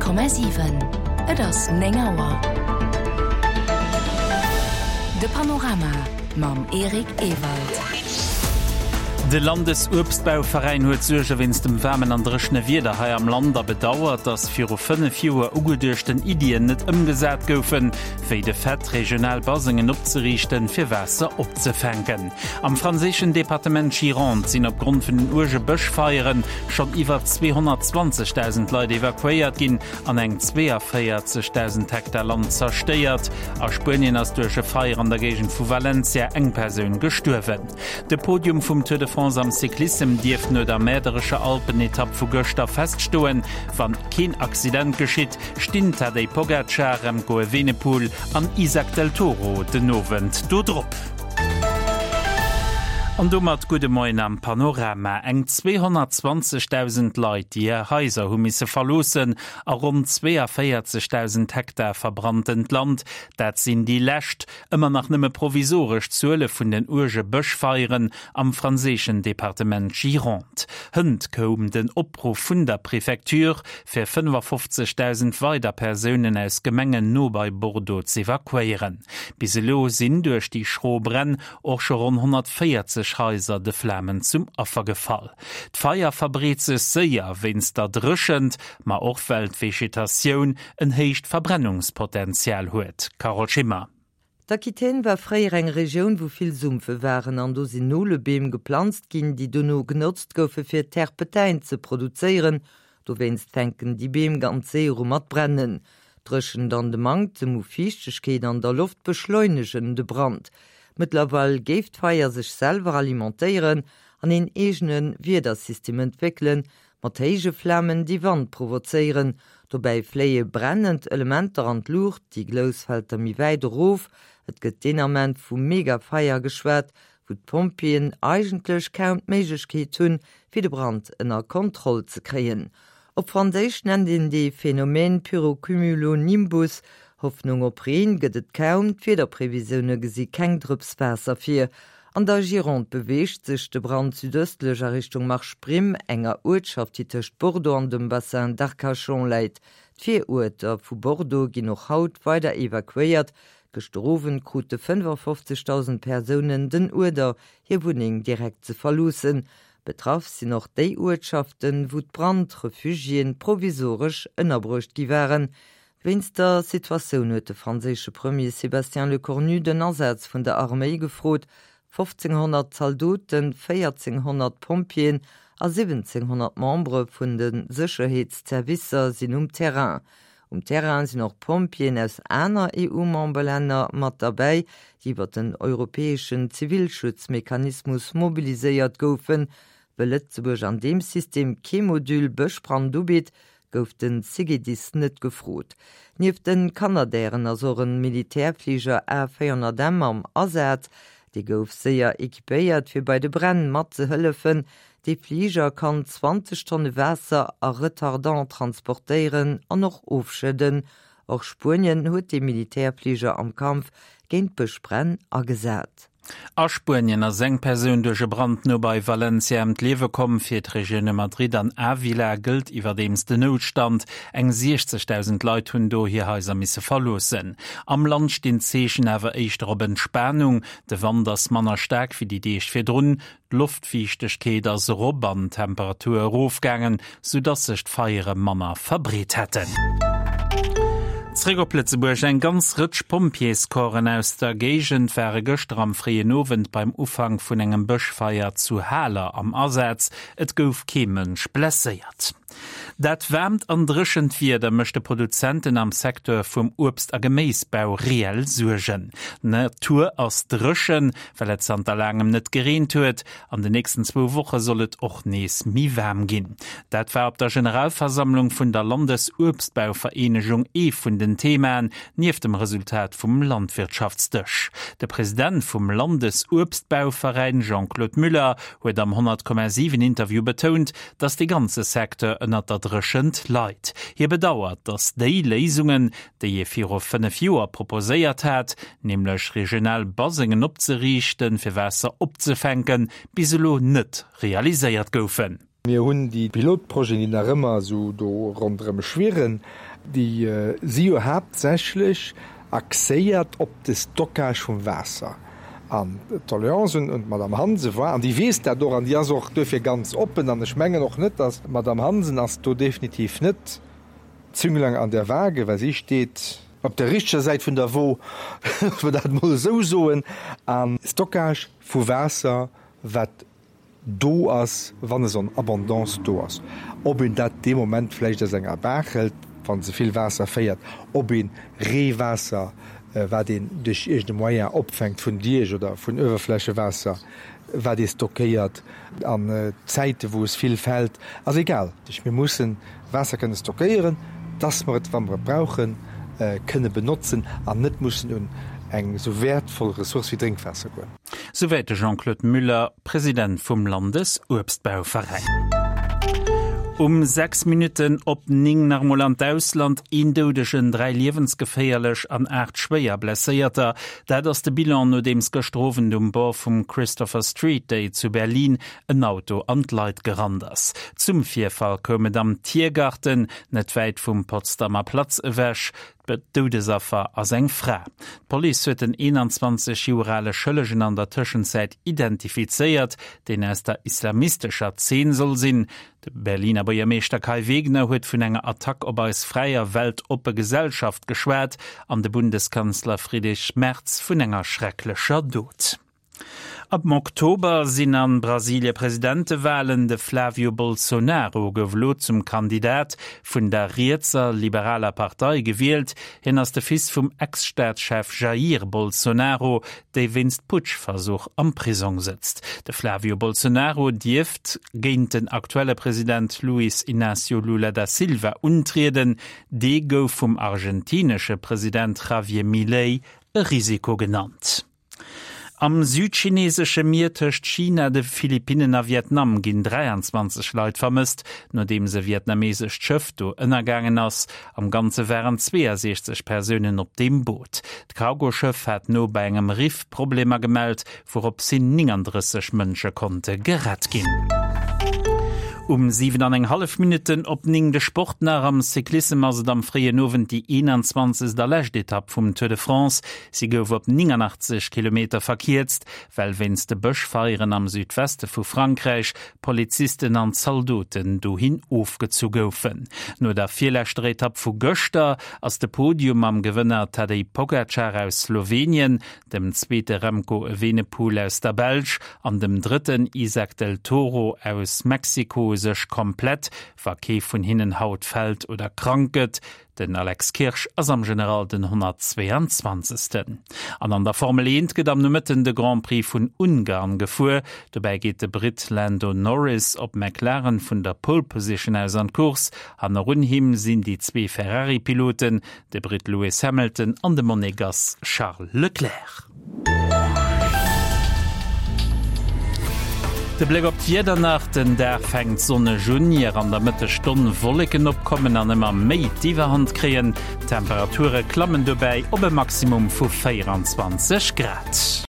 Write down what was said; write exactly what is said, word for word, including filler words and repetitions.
Komma sieben. Et ass Nengauer. De Panorama mam Erik Ewald. De Landesobstbauverein huet Suge winst dem wärmen an drechne Wider hai am Lander bedauert, dats fir fënne Joer ugedechten Ideen net ëmgesät goufen, wéi de Fett regional Basingen opzerichten fir Wässer opzefänken. Am franzéschen Departement Gironde sinn opgrund vun den Urge Bëchfeieren schon iwwer zweihundertzwanzigtausend Leute evakuiert ginn, an eng zweihundertvierzigtausend Hektar Land zersteiert, a Spien ass duerche Feier an der Gegend vu Valencia eng Persoun gestuerwen. De Podium vum Tour de France am Cyklism Dief no der mädersche Alpenetapp vu Göster feststoen, wann kein Accident geschitt, stint er déi Pogacar am Goe Venepool an Isaac del Toro den Novent dodrop. An du mat gute Moin am Panorama eng zweihundertzwanzigtausend Leiit die ihr Häuser hun misse verlosen a rund vierundvierzigtausend Hektar verbrannten Land, dat sinn die Lächt immer nach nimme provisorisch Zule vun den Urge Bëchfeieren am franzéschen Departement Gironde. Hënd kom den Opruf vun der Präfektur fir fünfundfünfzigtausend weiter Personen aus Gemengen no bei Bordeaux zu evakuieren. Biselo sinn durch die Schrobrenn och schon hundertvierzig Häuser de Flammen zum Opfer gefall. D'Feier verbreet se séier wenn's da drschend, ma och Weltvegetatioun en heicht Verbrennungspotenzial huet. Carol Schimmer. D'Aquitaine war freier eng Region, wo viel Sumpfe waren, an do sinn nole Beem geplant ginn, die duno genutzt goufe fir Terpetein ze produzieren, do wennst fänken die Beem ganz sehr um mat brennen. Drschen dann de Mang ze mo Fichtechkeet an der Luft beschleunigen de Brand. Mittlerweile geft Feier sich selber alimentieren, an den egenen Wiedersystem entwickeln, mateige Flammen die Wand provozieren, dabei fleie brennend Elemente an die Luft, die Glosfelder mi weiter auf, et Gedenement vu Megafeier geschwert, wo die Pompien eigentlich kaum Möglichkeit tun, für den Brand in der Kontrolle zu kriegen. Op Französisch nennt ihn die Phänomen Pyrocumulonimbus, Hoffnung op Reen gëtt kaum fir der Prävisionune gesi keng Drupswässer fir. An der Gironde beweegt sech de Brand südöstlecher Richtung Marchprim enger Ortschaft die techt Bordeaux an dem Bassin d'Arcachon leit. D'vier Orter vu Bordeaux gin noch haut weiter evakuiert, gestroven krute fünfundfünfzigtausend Personen den Urder hier Wuning direkt ze verlussen. Betraff sie noch déi Ortschaften, wo d' Brandrefugien provisorisch ënnerbrucht gi waren. Wenn's der Situation huet de franzésche Premier Sébastien Lecornu den Ansatz vun der Armee gefrot, fünfzehnhundert Soldaten, vierzehnhundert Pompien a siebzehnhundert Membre vun den Sicherheitsservicer sinn um Terrain. Um Terrain sinn noch Pompien aus einer E U-Memberländer mat dabei, die iwwer den europäischen Zivilschutzmechanismus mobiliséiert goufen, well Lützeburg an dem System Ke-Modul Bëchbrand dobit, gouf den Sigedis net gefrot. Nief den Kanadären as oren Militärflieger R vierhundert M am Asat, die gouf séier ekipéiert fir bei de Brennen mat ze hëllefen, de Flieger kann zwanzig Tonnen Wässer a retardant transportéieren an noch ofschëden, och Spurien huet de Militärflieger am Kampf géint Bëchbrenn a gesät. A Spien a seng Persoun duerche Brand no bei Valencia em d'Lewe kom fir d'Regione Madrid an Avila gëlt iwwer dems de Notstand, eng sechzigtausend Leiit hunn do hier Häuser misse verlosen. Am Land stin Zeechen awer eicht op Entspannung, de Wanders manner sterk wie die Deech fir drun, d'Luftfichtechkeet as Robbern Temperatur rofgangen, so dat sech d'Feiere Manner verbreet hätten. Zrigoplätzeburg ein ganz ritsch Pompieskorren aus der Gegend wäre gestern am freien Novent beim Ufang vun engem Bëchfeier zu Haller am Asatz, et gouf kemensch blessiert. Dat wärmt an drschend wie der möchte Produzenten am Sektor vum Obst a Gemäisbau reell surgen. Natur aus drschen, weil et an der langem net gerent huet, an de nächsten zwei Wochen sollet och nees mi wärm gin. Dat war op der Generalversammlung vun der Landesobstbauvereinigung e vun den Themen nief dem Resultat vum Landwirtschaftsdech. Der Präsident vum Landesobstbauverein Jean-Claude Müller huet am hundert Komma sieben Interview betont, dass die ganze Sektor ënner der drschend leit. Hier bedauert, dass die Lesungen, die je vier auf fünf Jahre proposéiert hat, nämlich regional Basingen opzerichten, für Wasser opzufänken, biselo net realisiert goufen. Wir hunn die Pilotprojekte in der Rëmmer so do rondrem schweren, die äh, sie hauptsächlich axéiert op de Stockage vum Wasser. An Toleranzen und Madame Hanse war an die wees der do an die auch dofir ganz open an Schmenge noch net, dass Madame Hansen as du definitiv net züngelang an der Waage, weil sie steht op der richscher Seite vun der wo dat muss so soen an Stockage vu Wasser wat do ass wann es an Abondanz do ass. Ob in dat de moment vielleicht der Sänger bachelt, wann se viel Wasser feiert, ob in Rehwasser war den durch de Moier opfängt vun Dich oder vun Öwerfläche Wasser, war die stockiert an äh, Zeite, wo es viel fällt. Also egal, ich, wir müssen Wasser können stockieren, das wir wann wir brauchen, äh, können benutzen, an net müssen hun eng so wertvoll Ressource wie Trinkwasser go. Soweit Jean-Claude Müller, Präsident vom Landesobstbauverein. Um sechs Minuten op Ning nach Moland Ausland indodeschen drei lebensgefährlich an acht schwer blessierter, da das de Bilan no dems gestroven um Bau vom Christopher Street Day zu Berlin ein Auto an Leiit geranders. Zum Vierfall komme am Tiergarten net weit vom Potsdamer Platz wäsch, Dodesaffer as eng Fra. Poli huet den einundzwanzig jurale Schëllegen an der Tëschenzeit identifizeiert, den ass der islamistischer Zehn soll sinn. De Berliner Bürgermeister Kai Wegner huet vun enger Attack op als freier Welt oppe Gesellschaft geschwert, an de Bundeskanzler Friedrich Merz vun enger schrecklicher Dod. Ab Oktober sind an Brasilie Präsidentewahlen de Flavio Bolsonaro gewlot zum Kandidat vun der Riezer liberaler Partei gewählt, hin as de Fils vum Ex-Staatschef Jair Bolsonaro, de winst Putschversuch am Prison sitzt. De Flavio Bolsonaro dieft géint den aktuelle Präsident Luis Inácio Lula da Silva untreden, de gouf vum argentinische Präsident Javier Milei e Risiko genannt. Am südchinesische Meer töcht China de Philippinen a Vietnam ginn dreiundzwanzig Leut vermisst, nachdem se vietnamesisch Schëff do ënnergangen ass. Am ganze wären zweiundsechzig Personen op dem Boot. D'Cargoschëff hat no bei engem Riff Probleme gemeldt, worop sinn neununddreißig Mënsche konnte gerett ginn. Um siebeneinhalb Minuten op ning de Sportner am Cyklisme as am freien Nowen die einundzwanzigste Lächtetapp vum Tour de France. Sie gouf op neunundachtzig Kilometer verkiert, weil wenns de Bëschfeieren am Südweste vu Frankreich Polizisten an Soldaten do hin aufgezu goufen. No der vierlächte Etapp vu Göster ass de Podium am Gewinner Tadej Pogacar aus Slowenien, dem zweite Remco Evenepoel aus der Belsch, an dem dritten Isaac del Toro aus Mexiko sech komplett, Verkehr vun hinnen Haut fällt oder kranket, den Alex Kirsch as am General den hundertzweiundzwanzigsten. An an der Formel eins geht am Mitten de Grand Prix vun Ungarn gefuhr, dabei geht de Brit Lando Norris op McLaren vun der Pole Position aus an Kurs, an run him sind die zwei Ferrari-Piloten, de Brit Lewis Hamilton an de Monegas Charles Leclerc. De Blick op Jedernachten, der fängt Sonne Junior an der Mitte Stunde Wolken opkommen an immer méi Diwerhand kreen. Temperature klammen dabei op ein Maximum vu vierundzwanzig Grad.